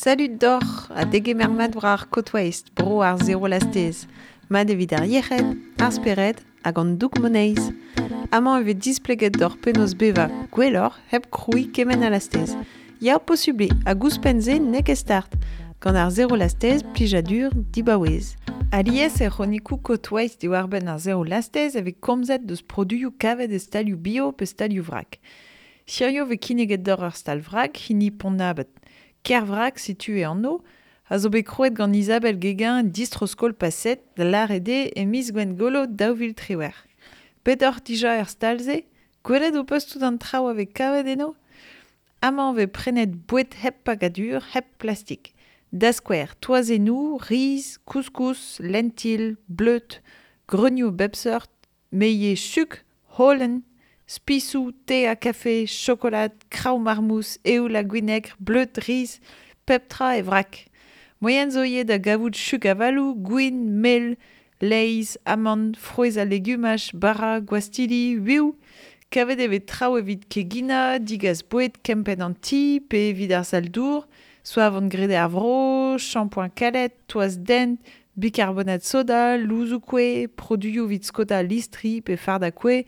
Salut d'or, a degemermad war ar kotwaist, bro ar zero lastez. Ma devid ar yechet, ar speret, hag an doug moneiz. Amañ evit displeget d'or penaos beva gwellor heb kroui kemen a lastez. Ya posubli, a gouspenze nek e start. Gant ar zero lastez, plijadur, dibawez. Alies e c'honikou kotwaist di warben ar zero lastez evit komzet deus produioù kavet e stalioù bio pe stalioù vrak. Sirio ve kineget d'or ar stal vrak, hini pont nabet. Ker vrak situé en eau, a zo bet kroet gant Isabelle Guéguin distro-skol paset da larede e Miss Gwen Golo daouvil triwer. Bedor dija er stalze, gwelet o peus tout an trao avek kavet eno? Amañ ve prenet bouet hep pagadur, hep plastik. Da skwer, toazenou, riz, couscous, lentil, bleut, greniou bepseurt, meie suk, holen, spisou, thé a café, chocolat, kraou marmous, eoul a gwinegr, bleut, riz, peptra e vrak. Moyen zo yed a gavout chuk a valou, gwin, mel, leiz, amand, frouez a legumaj, bara, gwastili, viou. Kavet evet trao evit kegina, digas boet kempen an ti, pe evit ar saldour, soit avant grede ar vro, shampoing kalet, toaz dent, bicarbonate soda, louzou kwe, produioù vit skota listri pe farda kwe,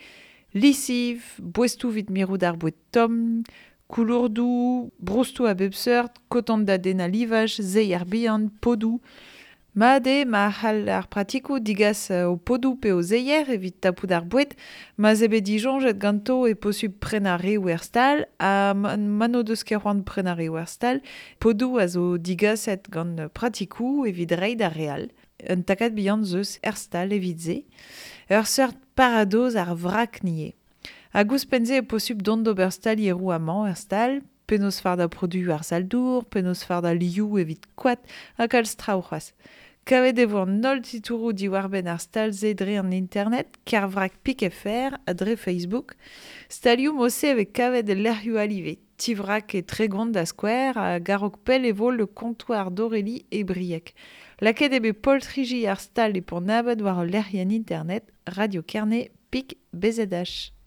lisiv, bouestou vit miroud ar bouet tom, koulourdou, broustou a bepseurt, kotant da den a livaj, zei ar bihan, podou. Ma hal ar pratikou digas o podou pe o zeier evit tapout ar bouet, ma zebe dijonjet ganto e posub prenare ou erstal, a mano deus ket c'hoant prenare ou erstal, podou a zo digaset gant pratikou evit reid ar real. Un takat bihan zeus erstal evit ze. Ur seurt paradoz ar vrak nie. A gouspenze e posub dont d'ober stali erou amañ erstal, penaos farda produioù ar saldour, penaos farda liou evit koat, ha kal straoù-c'hoaz. Kavet evo an nol titourou di warben ar stalze dre an internet, kar vrak pik.fr a dre Facebook. Stalioù mose evit kavet e lerioù alive. Ti vrak e tregont da skwer a garok pel evo le kontoar d'Aurélie e Briek. Laket ebe poltriji ar stal e pour nabad war o lerien internet, Radio Kerné, pik BZH.